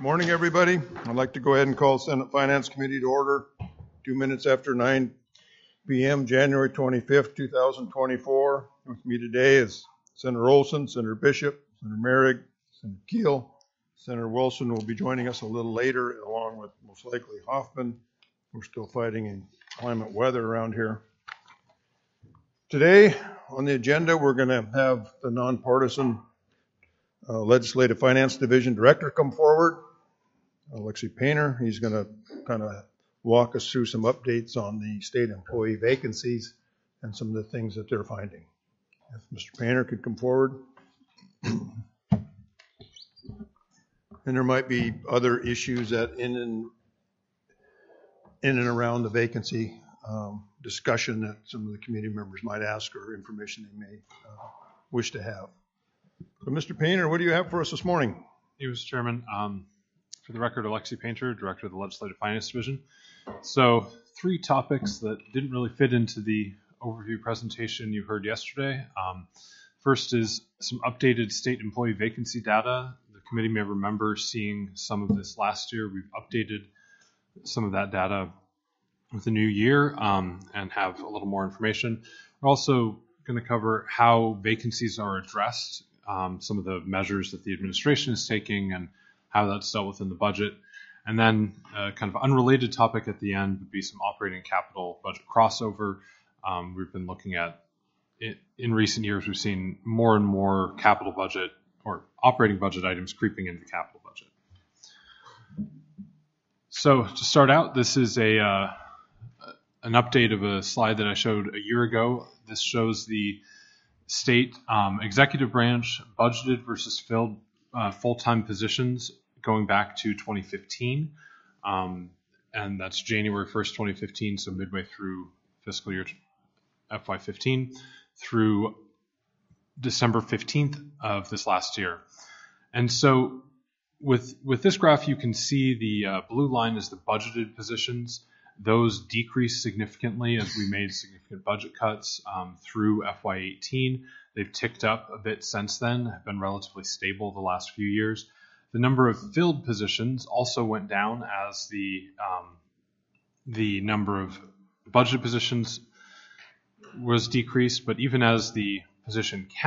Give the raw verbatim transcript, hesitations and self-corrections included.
Morning, everybody. I'd like to go ahead and call Senate Finance Committee to order two minutes after nine p.m., January twenty-fifth, two thousand twenty-four. With me today is Senator Olson, Senator Bishop, Senator Merrick, Senator Keel. Senator Wilson will be joining us a little later, along with most likely Hoffman. We're still fighting in climate weather around here. Today on the agenda, we're going to have the nonpartisan uh, Legislative Finance Division Director come forward, Alexi Painter. He's going to kind of walk us through some updates on the state employee vacancies and some of the things that they're finding. If Mister Painter could come forward. And there might be other issues that in and in and around the vacancy um, discussion that some of the committee members might ask, or information they may uh, wish to have. So, Mister Painter, what do you have for us this morning? Thank you, Mister Chairman. Um, for the record, Alexi Painter, Director of the Legislative Finance Division. So, three topics that didn't really fit into the overview presentation you heard yesterday. Um, first is some updated state employee vacancy data. The committee may remember seeing some of this last year. We've updated some of that data with the new year um, and have a little more information. We're also going to cover how vacancies are addressed, um, some of the measures that the administration is taking and how that's dealt with in the budget. And then a kind of unrelated topic at the end would be some operating capital budget crossover. Um, we've been looking at, it, in recent years, we've seen more and more capital budget or operating budget items creeping into the capital budget. So to start out, this is a uh, an update of a slide that I showed a year ago. This shows the state um, executive branch budgeted versus filled uh, full-time positions going back to twenty fifteen. Um, and that's January first, twenty fifteen, so midway through fiscal year F Y fifteen through December fifteenth of this last year. And so with with this graph, you can see the uh, blue line is the budgeted positions. Those decreased significantly as we made significant budget cuts um, through F Y eighteen. They've ticked up a bit since then, have been relatively stable the last few years. The number of filled positions also went down as the um, the number of budgeted positions was decreased, but even as the position count